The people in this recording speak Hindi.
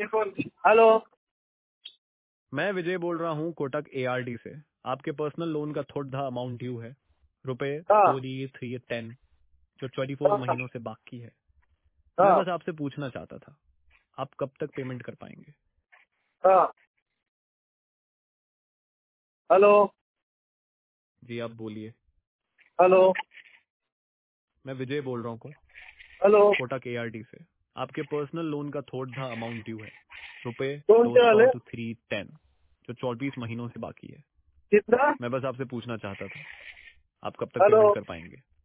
हेलो, मैं विजय बोल रहा हूँ कोटक ARD से। आपके पर्सनल लोन का थोड़ा अमाउंट ड्यू है, रुपए हाँ 4310, जो 24 हाँ महीनों से बाकी है। मैं हाँ बस आपसे पूछना चाहता था, आप कब तक पेमेंट कर पाएंगे? हाँ। हेलो जी आप बोलिए। हेलो मैं विजय बोल रहा हूँ हेलो। कोटक ARD से। आपके पर्सनल लोन का थोड़ा अमाउंट ड्यू है, रुपए कौन से 200 वाले? to 310, जो 24 महीनों से बाकी है। कितना? मैं बस आपसे पूछना चाहता था, आप कब तक हेलो पेमेंट कर पाएंगे?